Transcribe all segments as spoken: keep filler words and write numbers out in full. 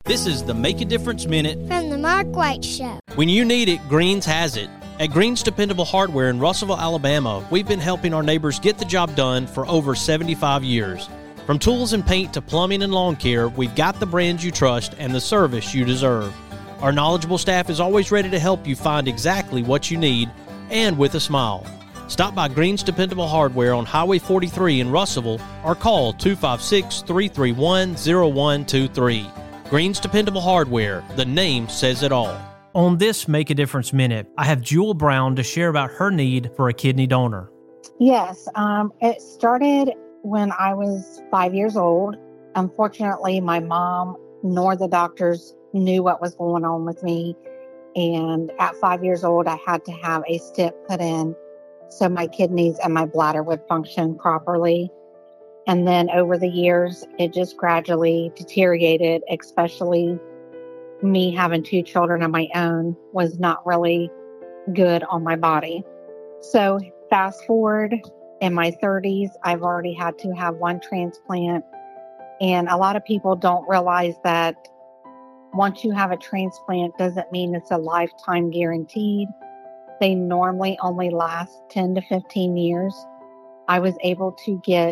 This is the Make a Difference Minute from the Mark White Show. When you need it, Greens has it. At Greens Dependable Hardware in Russellville, Alabama, we've been helping our neighbors get the job done for over seventy-five years. From tools and paint to plumbing and lawn care, we've got the brands you trust and the service you deserve. Our knowledgeable staff is always ready to help you find exactly what you need, and with a smile. Stop by Greens Dependable Hardware on Highway forty-three in Russellville or call two five six, three three one, zero one two three. Greens Dependable Hardware, the name says it all. On this Make a Difference Minute, I have Jewel Brown to share about her need for a kidney donor. Yes, um, it started when I was five years old. Unfortunately, my mom nor the doctors knew what was going on with me. And at five years old, I had to have a stent put in so my kidneys and my bladder would function properly. And then over the years, it just gradually deteriorated, especially me having two children of my own was not really good on my body. So fast forward in my thirties, I've already had to have one transplant. And a lot of people don't realize that once you have a transplant, doesn't mean it's a lifetime guaranteed. They normally only last ten to fifteen years. I was able to get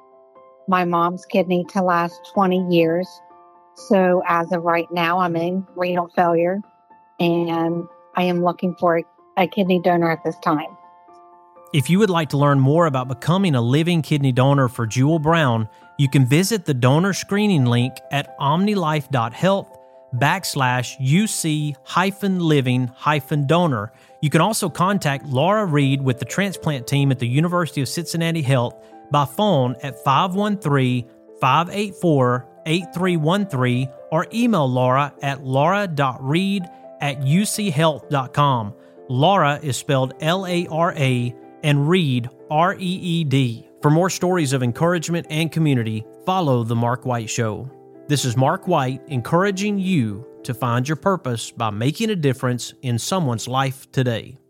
my mom's kidney to last twenty years. So as of right now, I'm in renal failure and I am looking for a, a kidney donor at this time. If you would like to learn more about becoming a living kidney donor for Jewel Brown, you can visit the donor screening link at omnilife.health backslash UC hyphen living hyphen donor. You can also contact Laura Reed with the transplant team at the University of Cincinnati Health by phone at five one three, five eight four, eight three one three or email Laura at laura.reed at uchealth.com. Laura is spelled L A R A and Reed, R E E D. For more stories of encouragement and community, follow The Mark White Show. This is Mark White encouraging you to find your purpose by making a difference in someone's life today.